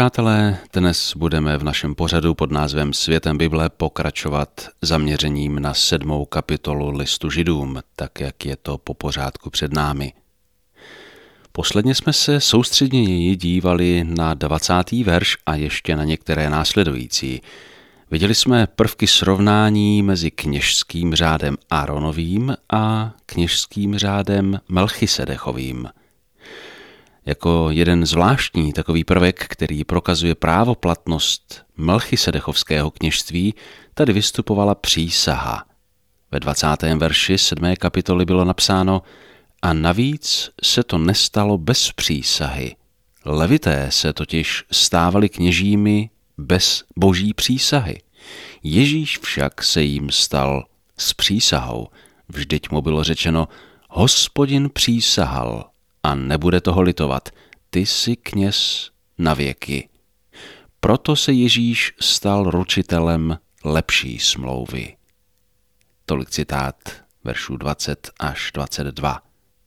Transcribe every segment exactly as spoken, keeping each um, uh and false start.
přátelé, dnes budeme v našem pořadu pod názvem Světem Bible pokračovat zaměřením na sedmou kapitolu listu Židům, tak jak je to po pořádku před námi. Posledně jsme se soustředněji dívali na dvacátý verš a ještě na některé následující. Viděli jsme prvky srovnání mezi kněžským řádem Áronovým a kněžským řádem Melchisedechovým. Jako jeden zvláštní takový prvek, který prokazuje právoplatnost melchisedechovského kněžství, tady vystupovala přísaha. Ve dvacátém verši sedmé kapitoly bylo napsáno: a navíc se to nestalo bez přísahy. Levité se totiž stávali kněžími bez boží přísahy. Ježíš však se jim stal s přísahou. Vždyť mu bylo řečeno: Hospodin přísahal a nebude toho litovat, ty jsi kněz na věky. Proto se Ježíš stal ručitelem lepší smlouvy. Tolik citát veršů dvacet až dvacet dva.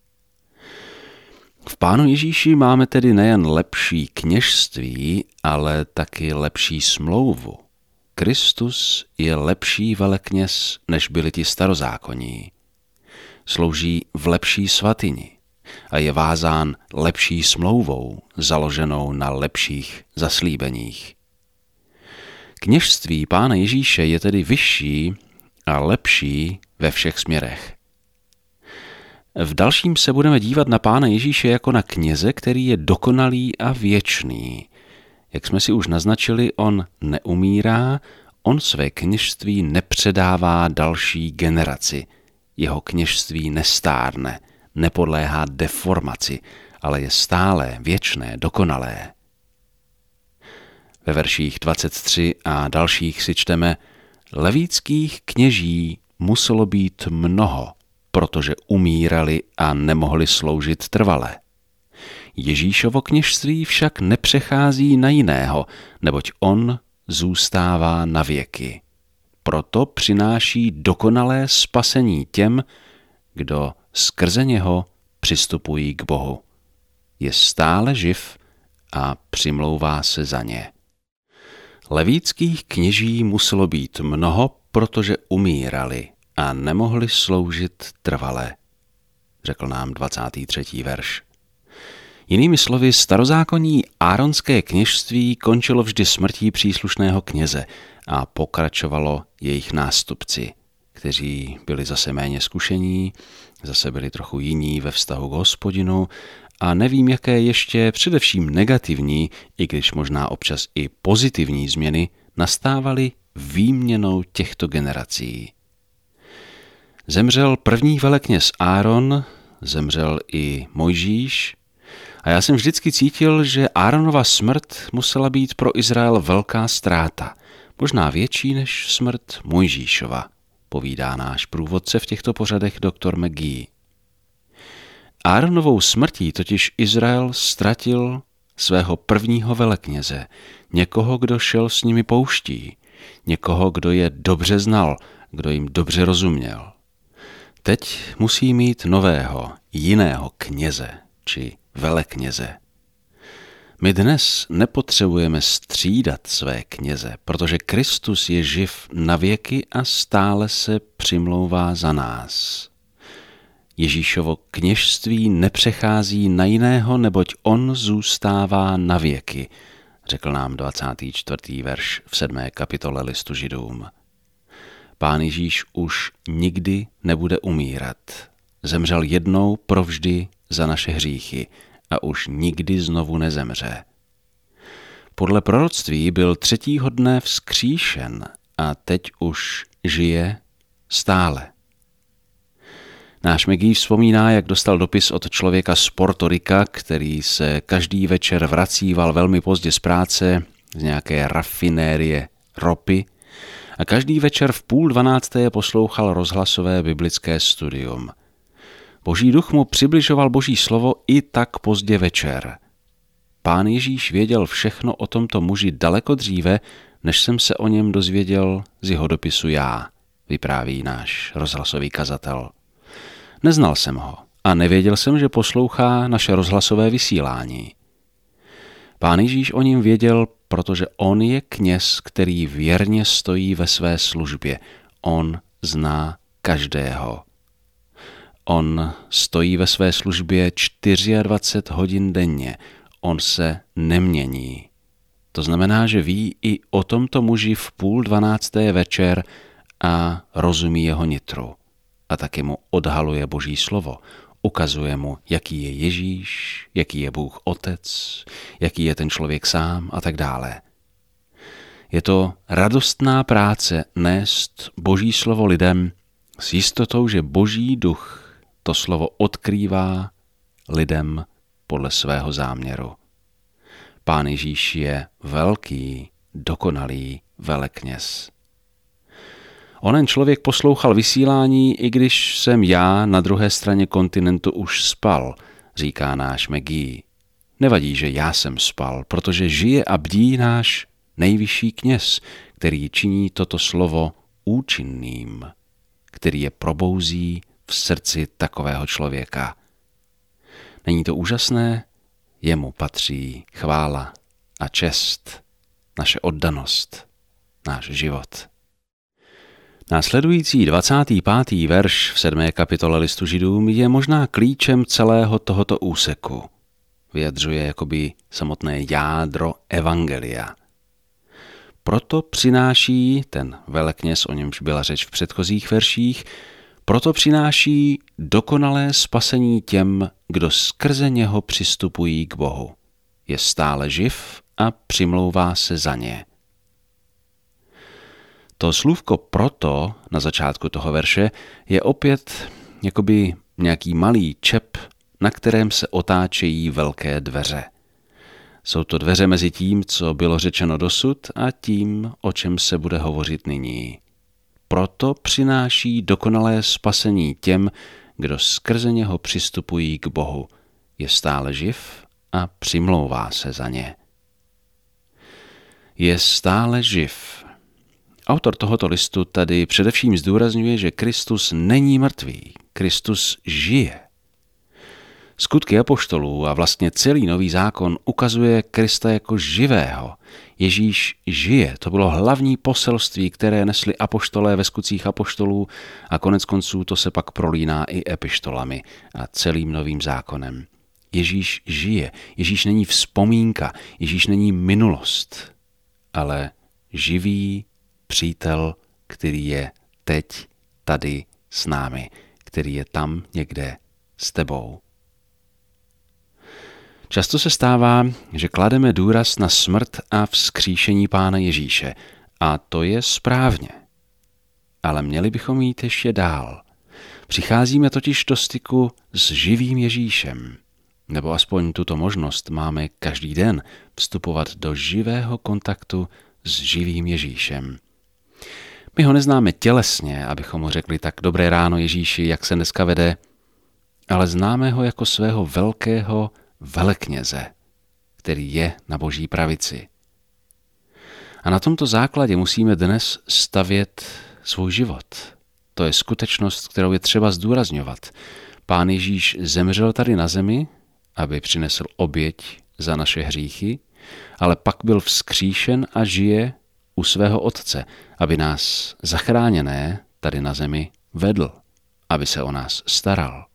V Pánu Ježíši máme tedy nejen lepší kněžství, ale taky lepší smlouvu. Kristus je lepší velekněz, než byli ti starozákonní. Slouží v lepší svatyni a je vázán lepší smlouvou, založenou na lepších zaslíbeních. Kněžství Pána Ježíše je tedy vyšší a lepší ve všech směrech. V dalším se budeme dívat na Pána Ježíše jako na kněze, který je dokonalý a věčný. Jak jsme si už naznačili, on neumírá, on své kněžství nepředává další generaci. Jeho kněžství nestárne, nepodléhá deformaci, ale je stálé, věčné, dokonalé. Ve verších dvacet tři a dalších si čteme: levíckých kněží muselo být mnoho, protože umírali a nemohli sloužit trvale. Ježíšovo kněžství však nepřechází na jiného, neboť on zůstává na věky. Proto přináší dokonalé spasení těm, kdo skrze něho přistupují k Bohu. Je stále živ a přimlouvá se za ně. Levíckých kněží muselo být mnoho, protože umírali a nemohli sloužit trvale, řekl nám dvacátý třetí verš. Jinými slovy, starozákonní áronské kněžství končilo vždy smrtí příslušného kněze a pokračovalo jejich nástupci, kteří byli zase méně zkušení, zase byli trochu jiní ve vztahu k Hospodinu a nevím, jaké ještě především negativní, i když možná občas i pozitivní změny, nastávaly výměnou těchto generací. Zemřel první velekněz Áron, zemřel i Mojžíš a já jsem vždycky cítil, že Áronova smrt musela být pro Izrael velká ztráta, možná větší než smrt Mojžíšova, povídá náš průvodce v těchto pořadech doktor McGee. Áronovou smrtí totiž Izrael ztratil svého prvního velekněze, někoho, kdo šel s nimi pouští, někoho, kdo je dobře znal, kdo jim dobře rozuměl. Teď musí mít nového, jiného kněze či velekněze. My dnes nepotřebujeme střídat své kněze, protože Kristus je živ na věky a stále se přimlouvá za nás. Ježíšovo kněžství nepřechází na jiného, neboť on zůstává na věky, řekl nám dvacátý čtvrtý verš v sedmé kapitole listu Židům. Pán Ježíš už nikdy nebude umírat. Zemřel jednou provždy za naše hříchy a už nikdy znovu nezemře. Podle proroctví byl třetího dne vzkříšen a teď už žije stále. Náš McGee vzpomíná, jak dostal dopis od člověka z Porto Rika, který se každý večer vracíval velmi pozdě z práce z nějaké rafinérie ropy a každý večer v půl dvanácté poslouchal rozhlasové biblické studium. Boží duch mu přibližoval Boží slovo i tak pozdě večer. Pán Ježíš věděl všechno o tomto muži daleko dříve, než jsem se o něm dozvěděl z jeho dopisu já, vypráví náš rozhlasový kazatel. Neznal jsem ho a nevěděl jsem, že poslouchá naše rozhlasové vysílání. Pán Ježíš o něm věděl, protože on je kněz, který věrně stojí ve své službě. On zná každého. On stojí ve své službě dvacet čtyři hodin denně. On se nemění. To znamená, že ví i o tomto muži v půl dvanácté večer a rozumí jeho nitru. A taky mu odhaluje Boží slovo. Ukazuje mu, jaký je Ježíš, jaký je Bůh Otec, jaký je ten člověk sám a tak dále. Je to radostná práce nést Boží slovo lidem s jistotou, že Boží duch to slovo odkrývá lidem podle svého záměru. Pán Ježíš je velký, dokonalý velekněz. Onen člověk poslouchal vysílání, i když jsem já na druhé straně kontinentu už spal, říká náš McGee. Nevadí, že já jsem spal, protože žije a bdí náš nejvyšší kněz, který činí toto slovo účinným, který je probouzí v srdci takového člověka. Není to úžasné? Jemu patří chvála a čest, naše oddanost, náš život. Následující dvacátý pátý verš v sedmé kapitole listu Židům je možná klíčem celého tohoto úseku. Vyjadřuje jakoby samotné jádro evangelia. Proto přináší, ten velekněz, o němž byla řeč v předchozích verších, proto přináší dokonalé spasení těm, kdo skrze něho přistupují k Bohu. Je stále živ a přimlouvá se za ně. To slůvko proto na začátku toho verše je opět jakoby nějaký malý čep, na kterém se otáčejí velké dveře. Jsou to dveře mezi tím, co bylo řečeno dosud, a tím, o čem se bude hovořit nyní. Proto přináší dokonalé spasení těm, kdo skrze něho přistupují k Bohu. Je stále živ a přimlouvá se za ně. Je stále živ. Autor tohoto listu tady především zdůrazňuje, že Kristus není mrtvý, Kristus žije. Skutky apoštolů a vlastně celý Nový zákon ukazuje Krista jako živého. Ježíš žije, to bylo hlavní poselství, které nesli apoštolé ve skutcích apoštolů a konec konců to se pak prolíná i epištolami a celým Novým zákonem. Ježíš žije, Ježíš není vzpomínka, Ježíš není minulost, ale živý přítel, který je teď tady s námi, který je tam někde s tebou. Často se stává, že klademe důraz na smrt a vzkříšení Pána Ježíše a to je správně. Ale měli bychom jít ještě dál. Přicházíme totiž do styku s živým Ježíšem, nebo aspoň tuto možnost máme každý den vstupovat do živého kontaktu s živým Ježíšem. My ho neznáme tělesně, abychom mu řekli tak dobré ráno Ježíši, jak se dneska vede, ale známe ho jako svého velkého velekněze, který je na Boží pravici. A na tomto základě musíme dnes stavět svůj život. To je skutečnost, kterou je třeba zdůrazňovat. Pán Ježíš zemřel tady na zemi, aby přinesl oběť za naše hříchy, ale pak byl vzkříšen a žije u svého Otce, aby nás zachráněné tady na zemi vedl, aby se o nás staral.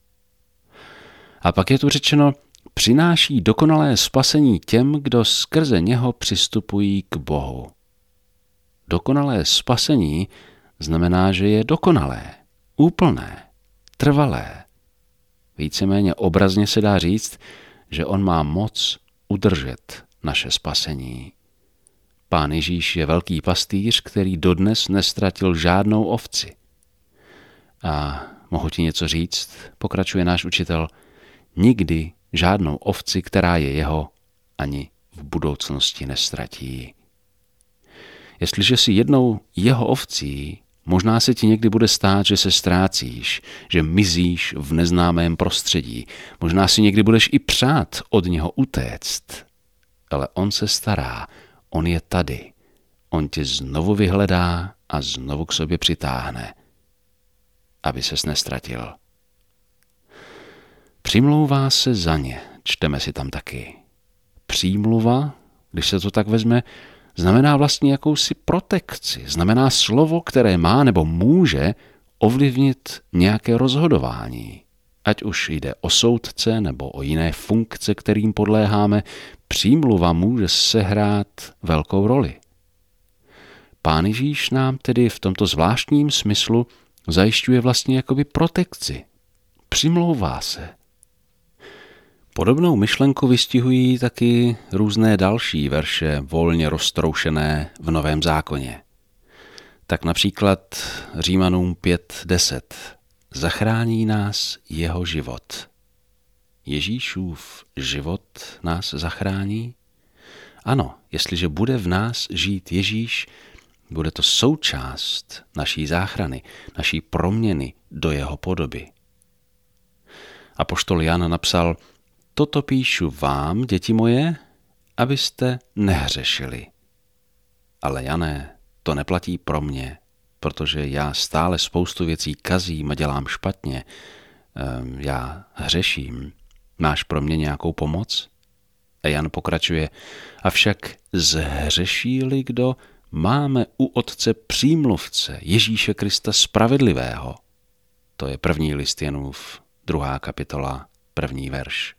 A pak je tu řečeno, přináší dokonalé spasení těm, kdo skrze něho přistupují k Bohu. Dokonalé spasení znamená, že je dokonalé, úplné, trvalé. Víceméně obrazně se dá říct, že on má moc udržet naše spasení. Pán Ježíš je velký pastýř, který dodnes nestratil žádnou ovci. A mohu ti něco říct, pokračuje náš učitel, nikdy žádnou ovci, která je jeho, ani v budoucnosti nestratí. Jestliže jsi jednou jeho ovcí, možná se ti někdy bude stát, že se ztrácíš, že mizíš v neznámém prostředí. Možná si někdy budeš i přát od něho utéct. Ale on se stará, on je tady. On tě znovu vyhledá a znovu k sobě přitáhne, aby ses nestratil. Přimlouvá se za ně, čteme si tam taky. přímluva, když se to tak vezme, znamená vlastně jakousi protekci. Znamená slovo, které má nebo může ovlivnit nějaké rozhodování. Ať už jde o soudce nebo o jiné funkce, kterým podléháme, přímluva může sehrát velkou roli. Pán Ježíš nám tedy v tomto zvláštním smyslu zajišťuje vlastně jakoby protekci. Přimlouvá se. Podobnou myšlenku vystihují taky různé další verše volně roztroušené v Novém zákoně. Tak například Římanům pět deset. Zachrání nás jeho život. Ježíšův život nás zachrání? Ano, jestliže bude v nás žít Ježíš, bude to součást naší záchrany, naší proměny do jeho podoby. Apoštol Jan napsal: Toto píšu vám, děti moje, abyste nehřešili. Ale Jané, to neplatí pro mě, protože já stále spoustu věcí kazím a dělám špatně. Já hřeším. Máš pro mě nějakou pomoc? A Jan pokračuje: Avšak zhřeší-li kdo, máme u Otce přímluvce Ježíše Krista spravedlivého. To je první list Janův, druhá kapitola, první verš.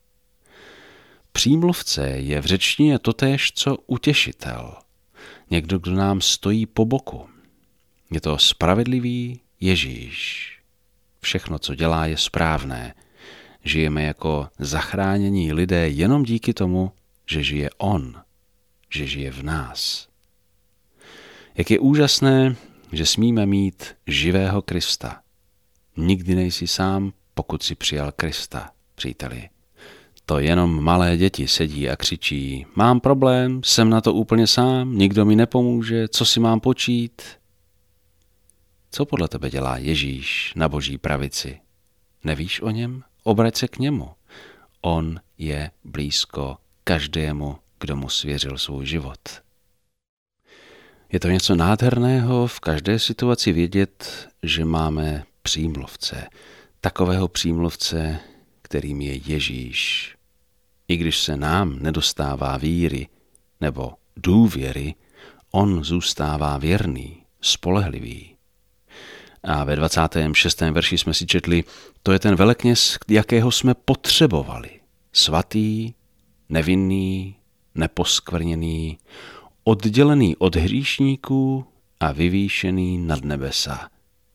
Přímluvce je v řečtině totéž, co utěšitel. Někdo, kdo nám stojí po boku. Je to spravedlivý Ježíš. Všechno, co dělá, je správné. Žijeme jako zachránění lidé jenom díky tomu, že žije on, že žije v nás. Jak je úžasné, že smíme mít živého Krista. Nikdy nejsi sám, pokud si přijal Krista, příteli. To jenom malé děti sedí a křičí: Mám problém, jsem na to úplně sám, nikdo mi nepomůže, co si mám počít? Co podle tebe dělá Ježíš na boží pravici? Nevíš o něm? Obrať se k němu. On je blízko každému, kdo mu svěřil svůj život. Je to něco nádherného v každé situaci vědět, že máme přímluvce. Takového přímluvce, kterým je Ježíš. I když se nám nedostává víry nebo důvěry, on zůstává věrný, spolehlivý. A ve dvacátém šestém verši jsme si četli: To je ten velekněz, jakého jsme potřebovali. Svatý, nevinný, neposkvrněný, oddělený od hříšníků a vyvýšený nad nebesa.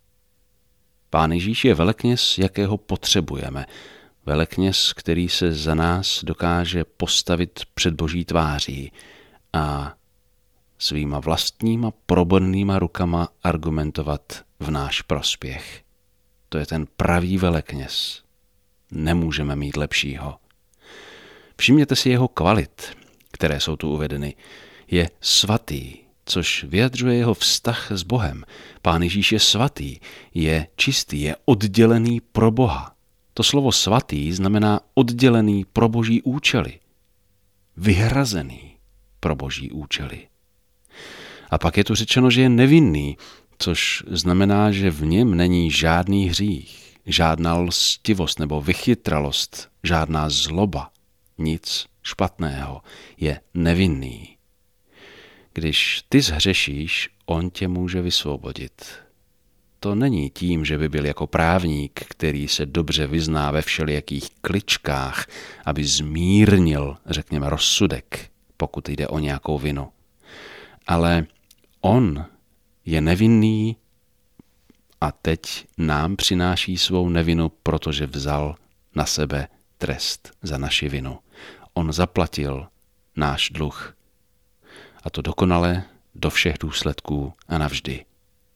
Pán Ježíš je velekněz, jakého potřebujeme. Velekněz, který se za nás dokáže postavit před boží tváří a svýma vlastníma probornýma rukama argumentovat v náš prospěch. To je ten pravý velekněz. Nemůžeme mít lepšího. Všimněte si jeho kvalit, které jsou tu uvedeny. Je svatý, což vyjadřuje jeho vztah s Bohem. Pán Ježíš je svatý, je čistý, je oddělený pro Boha. To slovo svatý znamená oddělený pro boží účely. Vyhrazený pro boží účely. A pak je tu řečeno, že je nevinný, což znamená, že v něm není žádný hřích, žádná lstivost nebo vychytralost, žádná zloba, nic špatného. Je nevinný. Když ty zhřešíš, on tě může vysvobodit. To není tím, že by byl jako právník, který se dobře vyzná ve všelijakých kličkách, aby zmírnil, řekněme, rozsudek, pokud jde o nějakou vinu. Ale on je nevinný a teď nám přináší svou nevinu, protože vzal na sebe trest za naši vinu. On zaplatil náš dluh. A to dokonale, do všech důsledků a navždy.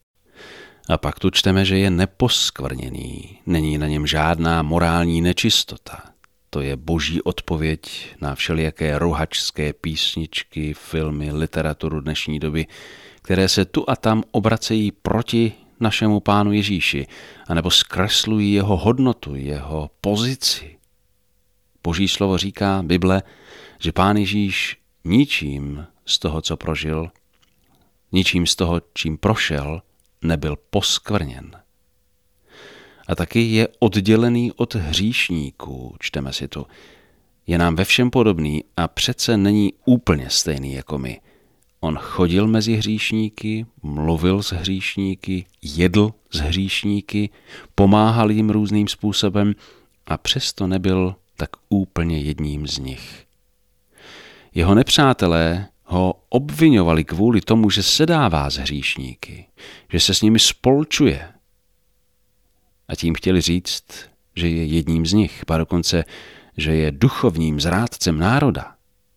A pak tu čteme, že je neposkvrněný, není na něm žádná morální nečistota. To je boží odpověď na všelijaké rohačské písničky, filmy, literaturu dnešní doby, které se tu a tam obracejí proti našemu Pánu Ježíši, anebo zkreslují jeho hodnotu, jeho pozici. Boží slovo říká, Bible, že Pán Ježíš ničím z toho, co prožil, ničím z toho, čím prošel, nebyl poskvrněn. A taky je oddělený od hříšníků, čteme si tu. Je nám ve všem podobný a přece není úplně stejný jako my. On chodil mezi hříšníky, mluvil s hříšníky, jedl s hříšníky, pomáhal jim různým způsobem a přesto nebyl tak úplně jedním z nich. Jeho nepřátelé ho obviňovali kvůli tomu, že sedává s hříšníky, že se s nimi spolčuje. A tím chtěli říct, že je jedním z nich, a dokonce, že je duchovním zrádcem národa.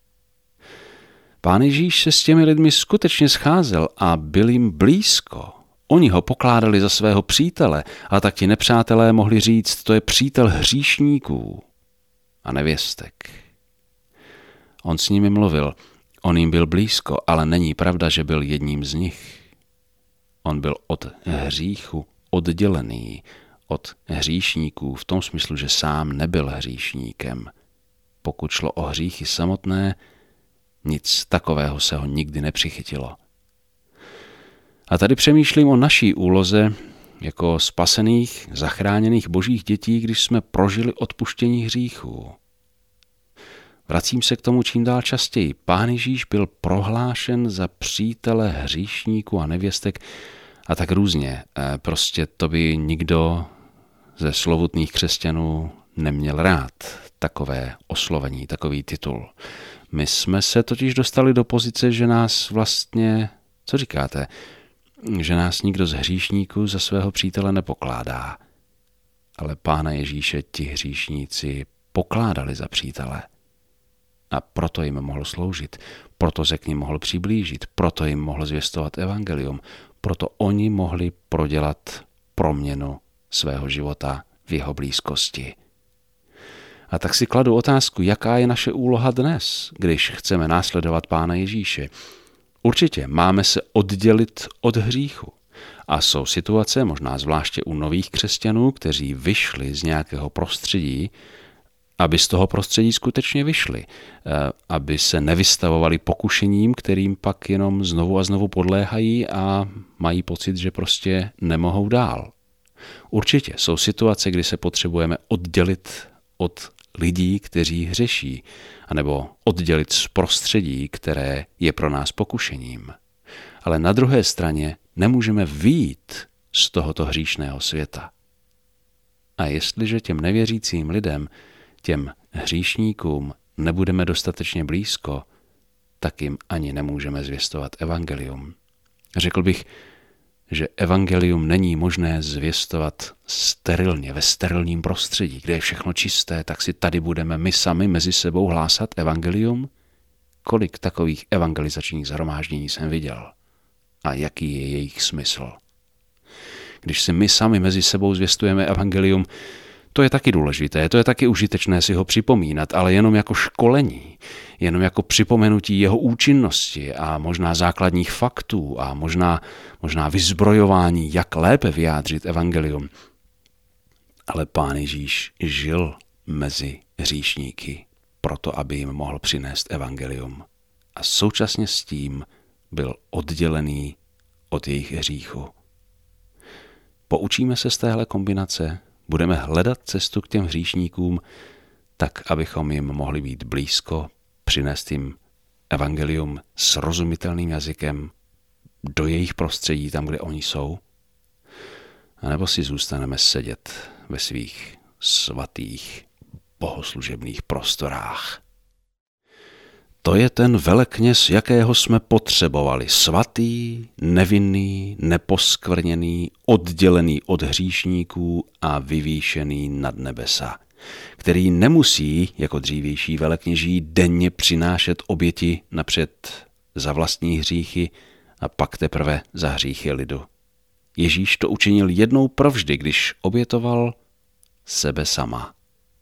Pán Ježíš se s těmi lidmi skutečně scházel a byl jim blízko. Oni ho pokládali za svého přítele, a tak ti nepřátelé mohli říct, to je přítel hříšníků a nevěstek. On s nimi mluvil, on jim byl blízko, ale není pravda, že byl jedním z nich. On byl od hříchu oddělený, od hříšníků v tom smyslu, že sám nebyl hříšníkem. Pokud šlo o hříchy samotné, nic takového se ho nikdy nepřichytilo. A tady přemýšlím o naší úloze jako spasených, zachráněných božích dětí, když jsme prožili odpuštění hříchů. Vracím se k tomu čím dál častěji. Pán Ježíš byl prohlášen za přítele hříšníků a nevěstek a tak různě. Prostě to by nikdo ze slovutných křesťanů neměl rád, takové oslovení, takový titul. My jsme se totiž dostali do pozice, že nás vlastně, co říkáte, že nás nikdo z hříšníků za svého přítele nepokládá. Ale Pána Ježíše ti hříšníci pokládali za přítele. A proto jim mohl sloužit, proto se k nim mohl přiblížit, proto jim mohl zvěstovat evangelium, proto oni mohli prodělat proměnu svého života v jeho blízkosti. A tak si kladu otázku, jaká je naše úloha dnes, když chceme následovat Pána Ježíše. Určitě máme se oddělit od hříchu. A jsou situace, možná zvláště u nových křesťanů, kteří vyšli z nějakého prostředí, aby z toho prostředí skutečně vyšli, aby se nevystavovali pokušením, kterým pak jenom znovu a znovu podléhají a mají pocit, že prostě nemohou dál. Určitě jsou situace, kdy se potřebujeme oddělit od lidí, kteří hřeší, anebo oddělit z prostředí, které je pro nás pokušením. Ale na druhé straně nemůžeme vyjít z tohoto hříšného světa. A jestliže těm nevěřícím lidem, těm hříšníkům nebudeme dostatečně blízko, tak jim ani nemůžeme zvěstovat evangelium. Řekl bych, že evangelium není možné zvěstovat sterilně, ve sterilním prostředí, kde je všechno čisté, tak si tady budeme my sami mezi sebou hlásat evangelium? Kolik takových evangelizačních shromáždění jsem viděl? A jaký je jejich smysl? Když si my sami mezi sebou zvěstujeme evangelium, to je taky důležité, to je taky užitečné si ho připomínat, ale jenom jako školení, jenom jako připomenutí jeho účinnosti a možná základních faktů a možná, možná vyzbrojování, jak lépe vyjádřit evangelium. Ale Pán Ježíš žil mezi hříšníky, proto aby jim mohl přinést evangelium. A současně s tím byl oddělený od jejich hříchu. Poučíme se z téhle kombinace, budeme hledat cestu k těm hříšníkům, tak abychom jim mohli být blízko, přinést jim evangelium srozumitelným jazykem do jejich prostředí, tam, kde oni jsou, anebo si zůstaneme sedět ve svých svatých bohoslužebných prostorách. To je ten velekněz, jakého jsme potřebovali. Svatý, nevinný, neposkvrněný, oddělený od hříšníků a vyvýšený nad nebesa, který nemusí, jako dřívější velekněží, denně přinášet oběti napřed za vlastní hříchy a pak teprve za hříchy lidu. Ježíš to učinil jednou provždy, když obětoval sebe sama.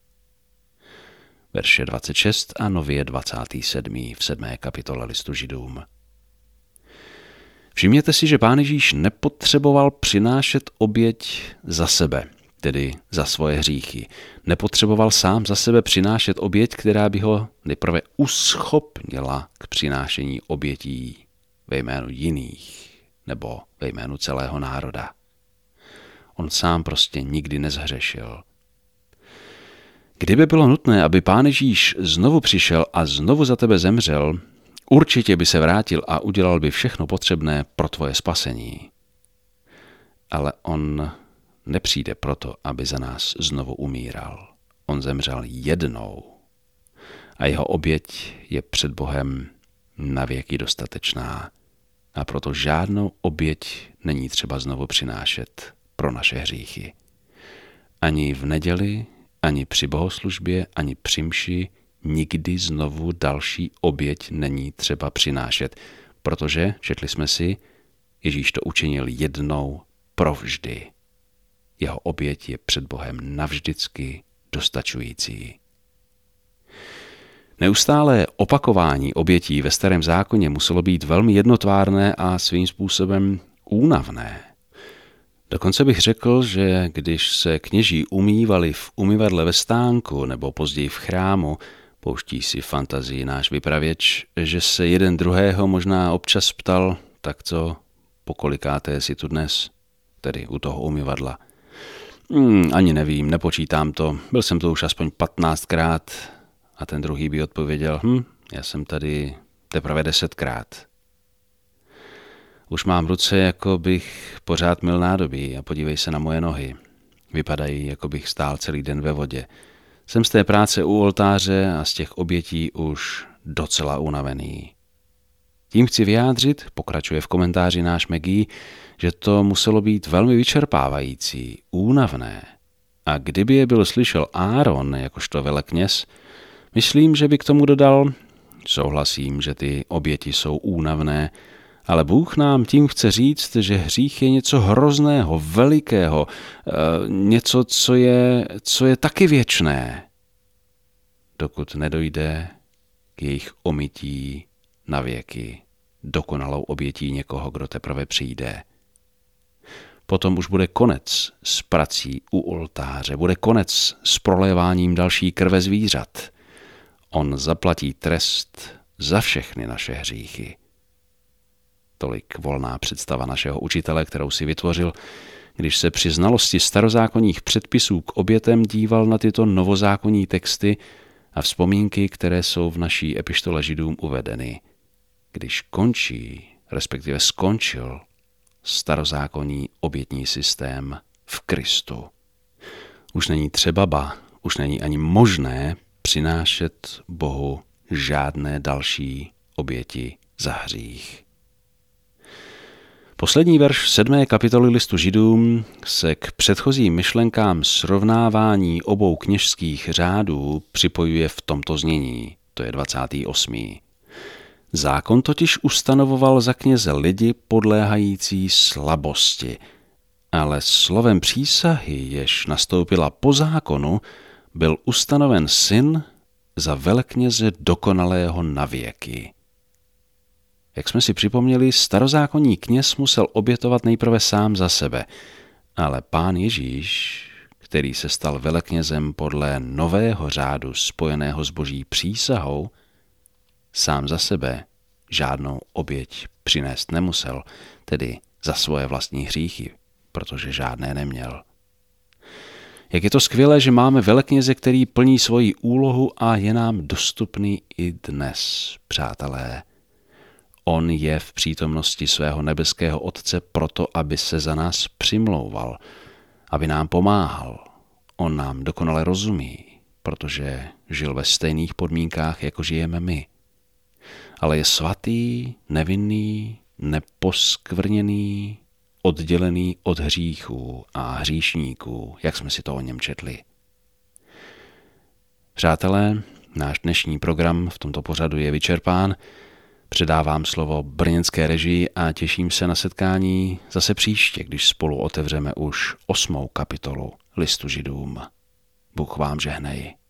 Verše dvacet šest a nově dvacátý sedmý v sedmé kapitole listu Židům. Všimněte si, že Pán Ježíš nepotřeboval přinášet oběť za sebe, tedy za svoje hříchy. Nepotřeboval sám za sebe přinášet oběť, která by ho nejprve uschopnila k přinášení obětí ve jménu jiných nebo ve jménu celého národa. On sám prostě nikdy nezhřešil. Kdyby bylo nutné, aby Pán Ježíš znovu přišel a znovu za tebe zemřel, určitě by se vrátil a udělal by všechno potřebné pro tvoje spasení. Ale on nepřijde proto, aby za nás znovu umíral. On zemřel jednou a jeho oběť je před Bohem navěky dostatečná a proto žádnou oběť není třeba znovu přinášet pro naše hříchy. Ani v neděli, ani při bohoslužbě, ani při mši nikdy znovu další oběť není třeba přinášet, protože, četli jsme si, Ježíš to učinil jednou provždy. Jeho oběť je před Bohem navždycky dostačující. Neustálé opakování obětí ve Starém zákoně muselo být velmi jednotvárné a svým způsobem únavné. Dokonce bych řekl, že když se kněží umývali v umyvadle ve stánku nebo později v chrámu, pouští si fantazii náš vypravěč, že se jeden druhého možná občas ptal, tak co, pokolikáté si tu dnes, tedy u toho umyvadla. Hmm, ani nevím, nepočítám to, byl jsem to už aspoň patnáctkrát a ten druhý by odpověděl, hm, já jsem tady teprve desetkrát. Už mám ruce, jako bych pořád myl nádobí a podívej se na moje nohy. Vypadají, jako bych stál celý den ve vodě. Jsem z té práce u oltáře a z těch obětí už docela unavený. Tím chci vyjádřit, pokračuje v komentáři náš Maggie, že to muselo být velmi vyčerpávající, únavné. A kdyby je byl slyšel Áron, jakožto velekněz, myslím, že by k tomu dodal, souhlasím, že ty oběti jsou únavné, ale Bůh nám tím chce říct, že hřích je něco hrozného, velikého, něco, co je, co je taky věčné, dokud nedojde k jejich omytí na věky, dokonalou obětí někoho, kdo teprve přijde. Potom už bude konec s prací u oltáře, bude konec s proléváním další krve zvířat. On zaplatí trest za všechny naše hříchy. Tolik volná představa našeho učitele, kterou si vytvořil, když se při znalosti starozákonních předpisů k obětem díval na tyto novozákonní texty a vzpomínky, které jsou v naší epištole Židům uvedeny. Když končí, respektive skončil, starozákonní obětní systém v Kristu. Už není třeba, ba, už není ani možné přinášet Bohu žádné další oběti za hřích. Poslední verš sedmé kapitoly listu Židům se k předchozím myšlenkám srovnávání obou kněžských řádů připojuje v tomto znění, to je dvacátý osmý Zákon totiž ustanovoval za kněze lidi podléhající slabosti, ale slovem přísahy, jež nastoupila po zákonu, byl ustanoven syn za velekněze dokonalého navěky. Jak jsme si připomněli, starozákonní kněz musel obětovat nejprve sám za sebe, ale Pán Ježíš, který se stal veleknězem podle nového řádu spojeného s Boží přísahou, sám za sebe žádnou oběť přinést nemusel, tedy za svoje vlastní hříchy, protože žádné neměl. Jak je to skvělé, že máme velekněze, který plní svoji úlohu a je nám dostupný i dnes, přátelé. On je v přítomnosti svého nebeského Otce proto, aby se za nás přimlouval, aby nám pomáhal. On nám dokonale rozumí, protože žil ve stejných podmínkách, jako žijeme my. Ale je svatý, nevinný, neposkvrněný, oddělený od hříchů a hříšníků, jak jsme si to o něm četli. Přátelé, náš dnešní program v tomto pořadu je vyčerpán. Předávám slovo brněnské režii a těším se na setkání zase příště, když spolu otevřeme už osmou kapitolu listu Židům. Bůh vám žehnej.